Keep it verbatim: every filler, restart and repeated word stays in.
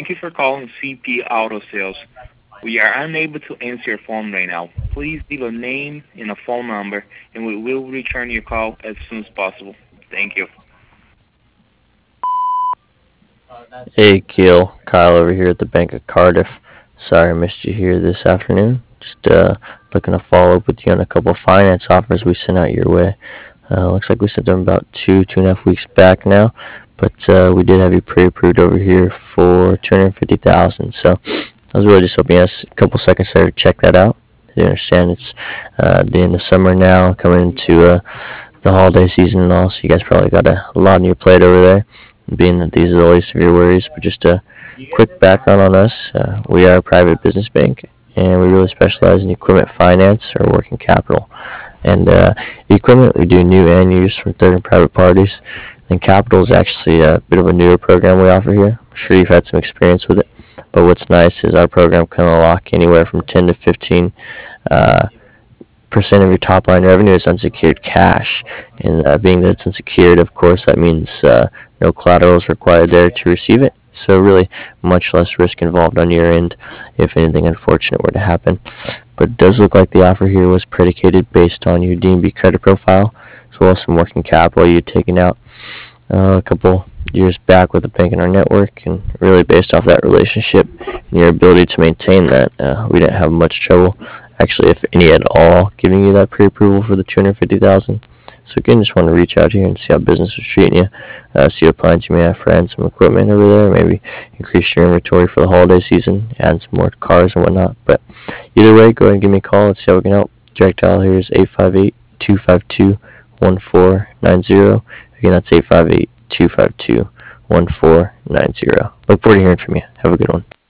Thank you for calling C P Auto Sales. We are unable to answer your phone right now. Please leave a name and a phone number, and we will return your call as soon as possible. Thank you. Hey, Keel. Kyle over here at the Bank of Cardiff. Sorry I missed you here this afternoon. Just uh, looking to follow up with you on a couple of finance offers we sent out your way. Uh, looks like we sent them about two, two and a half weeks back now, but uh, we did have you pre-approved over here for two hundred fifty thousand. So I was really just hoping you had a couple seconds there to check that out. You understand it's uh, the end of summer now, coming into uh, the holiday season and all, so you guys probably got a lot on your plate over there, being that these are the least of your worries. But just a quick background on us. Uh, we are a private business bank, and we really specialize in equipment finance or working capital. And uh, equipment, we do new and used from third and private parties. And capital is actually a bit of a newer program we offer here. I'm sure you've had some experience with it. But what's nice is our program can unlock anywhere from ten to fifteen uh, percent of your top line revenue is unsecured cash. And uh, being that it's unsecured, of course, that means uh, no collateral is required there to receive it. So really, much less risk involved on your end if anything unfortunate were to happen. But it does look like the offer here was predicated based on your D and B credit profile, as well as some working capital you'd taken out uh, a couple years back with a bank in our network, and really based off that relationship and your ability to maintain that, uh, we didn't have much trouble, actually, if any at all, giving you that pre-approval for the two hundred fifty thousand. So again, just want to reach out here and see how business is treating you, uh, see what plans you may have for adding some equipment over there, maybe increase your inventory for the holiday season, add some more cars and whatnot. But either way, go ahead and give me a call. Let's see how we can help. Direct dial here is eight five eight, two five two, one four nine zero. Again, that's eight five eight, two five two, one four nine zero. Look forward to hearing from you. Have a good one.